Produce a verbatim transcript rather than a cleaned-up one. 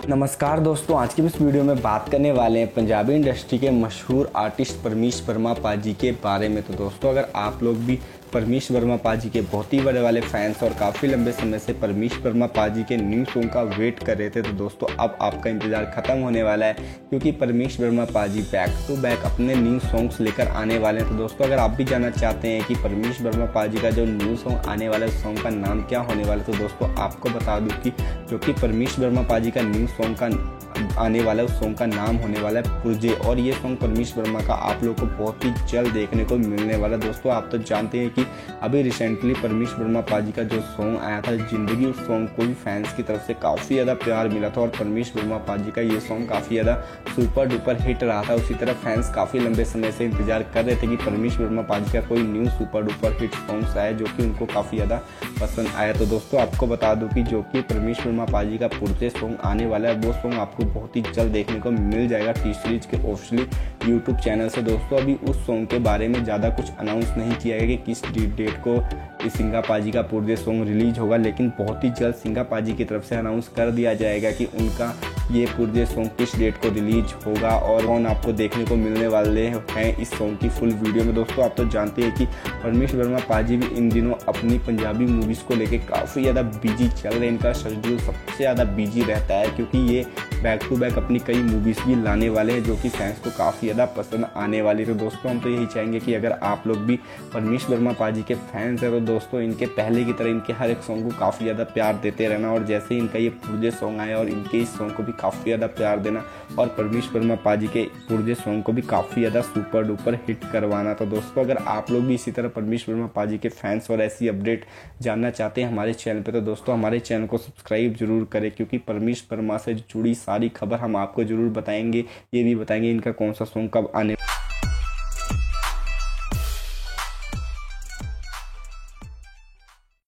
नमस्कार दोस्तों, आज की इस वीडियो में बात करने वाले हैं पंजाबी इंडस्ट्री के मशहूर आर्टिस्ट परमीश वर्मा पाजी के बारे में। तो दोस्तों, अगर आप लोग भी परमीश वर्मा पाजी के बहुत ही बड़े वाले फैंस और काफ़ी लंबे समय से परमीश वर्मा पाजी के न्यू सॉन्ग का वेट कर रहे थे, तो दोस्तों अब आपका इंतज़ार ख़त्म होने वाला है, क्योंकि परमीश वर्मा पाजी बैक टू बैक अपने न्यू सॉन्ग्स लेकर आने वाले हैं। तो दोस्तों, अगर आप भी जानना चाहते हैं कि परमीश वर्मा पाजी का जो न्यू सॉन्ग आने वाला है, सॉन्ग का नाम क्या होने वाला है, तो दोस्तों आपको बता दूँ कि जो कि परमीश वर्मा पाजी का न्यू सॉन्ग का आने वाला है, उस सॉन्ग का नाम होने वाला है पुरजे। और ये सॉन्ग परमीश वर्मा का आप लोगों को बहुत ही जल्द देखने को मिलने वाला है। दोस्तों, आप तो जानते हैं कि अभी रिसेंटली परमीश वर्मा पाजी का जो सॉन्ग आया था जिंदगी, उस सॉन्ग को भी फैंस की तरफ से काफ़ी ज़्यादा प्यार मिला था और परमीश वर्मा पाजी का ये सॉन्ग काफ़ी ज़्यादा सुपर डुपर हिट रहा था। उसी तरह फैंस काफ़ी लंबे समय से इंतजार कर रहे थे कि परमीश वर्मा पाजी का कोई new super duper hit songs आए जो कि उनको काफ़ी ज़्यादा पसंद आया। तो दोस्तों, आपको बता दूँ कि जो कि परमीश वर्मा पाजी का पुरजे सॉन्ग आने वाला है, वो सॉन्ग आपको बहुत ही जल्द देखने को मिल जाएगा टी सीरीज के ऑफिशियली यूट्यूब चैनल से। दोस्तों, अभी उस सॉन्ग के बारे में ज़्यादा कुछ अनाउंस नहीं किया गया कि किस डेट को इस सिंगा पाजी का पुरजे सॉन्ग रिलीज होगा, लेकिन बहुत ही जल्द सिंगा पाजी की तरफ से अनाउंस कर दिया जाएगा कि उनका ये पुरजे सॉन्ग किस डेट को रिलीज होगा और कौन आपको देखने को मिलने वाले हैं इस सॉन्ग की फुल वीडियो में। दोस्तों, आप तो जानते हैं कि परमीश वर्मा पाजी भी इन दिनों अपनी पंजाबी मूवीज़ को लेके काफ़ी ज़्यादा बिजी चल रहे हैं। इनका शेड्यूल सबसे ज़्यादा बिजी रहता है, क्योंकि ये बैक टू बैक अपनी कई मूवीज़ भी लाने वाले हैं जो कि फैंस को काफ़ी ज़्यादा पसंद आने वाली। तो दोस्तों, हम तो यही चाहेंगे कि अगर आप लोग भी परमीश वर्मा पाजी के फैंस हैं, तो दोस्तों इनके पहले की तरह इनके हर एक सॉन्ग को काफ़ी ज़्यादा प्यार देते रहना, और जैसे ही इनका ये पुरजे सॉन्ग आया और इनके इस सॉन्ग को भी काफ़ी ज़्यादा प्यार देना और परमीश वर्मा पाजी के पुरजे सॉन्ग को भी काफ़ी ज़्यादा सुपर डुपर हिट करवाना। तो दोस्तों, अगर आप लोग भी इसी तरह परमीश वर्मा पाजी के फैंस और ऐसी अपडेट जानना चाहते हैं हमारे चैनल पे, तो दोस्तों हमारे चैनल को सब्सक्राइब जरूर करें, क्योंकि परमीश वर्मा से जुड़ी सारी खबर हम आपको जरूर बताएंगे। ये भी बताएंगे इनका कौन सा सॉन्ग कब आने